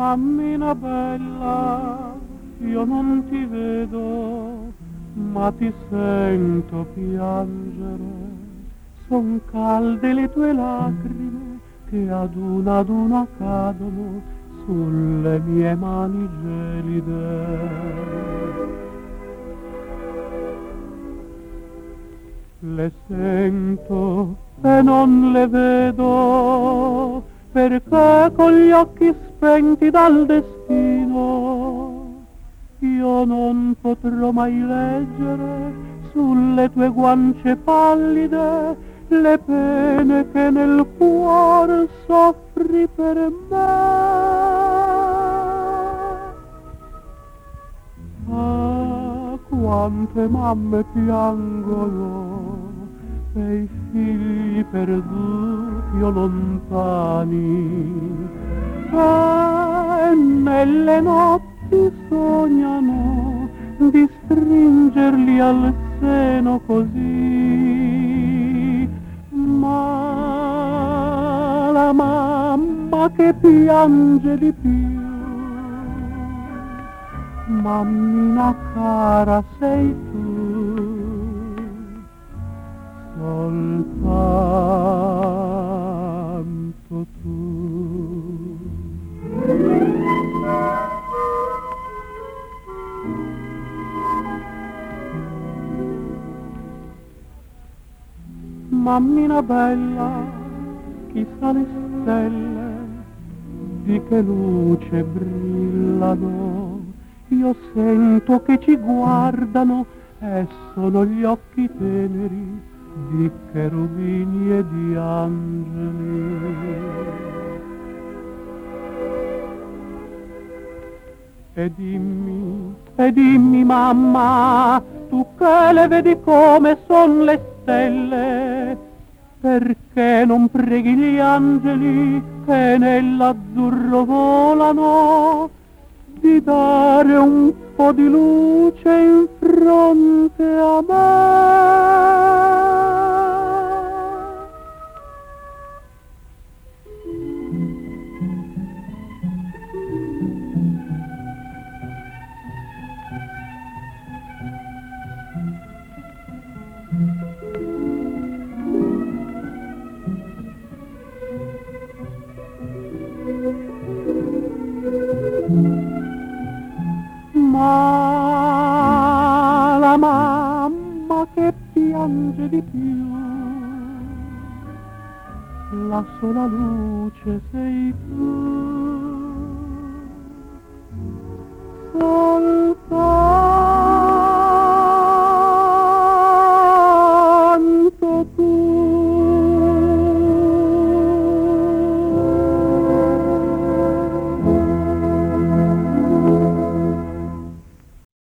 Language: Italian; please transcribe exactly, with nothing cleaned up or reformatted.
Mammina bella, io non ti vedo, ma ti sento piangere. Son calde le tue lacrime che ad una ad una cadono sulle mie mani gelide. Le sento e non le vedo, perché con gli occhi spenti dal destino io non potrò mai leggere sulle tue guance pallide le pene che nel cuore soffri per me. Ah, quante mamme piangono e i figli perduti o lontani, e nelle notti sognano di stringerli al seno così. Ma la mamma che piange di più, mammina cara, sei tu, soltanto tu. Mammina bella, chissà le stelle di che luce brillano, io sento che ci guardano e sono gli occhi teneri di cherubini e di angeli. E dimmi, e dimmi mamma, tu che le vedi come son le stelle, perché non preghi gli angeli che nell'azzurro volano di dare un po' di luce in fronte a me? Ma la mamma che piange di più, la sola luce sei tu, soltanto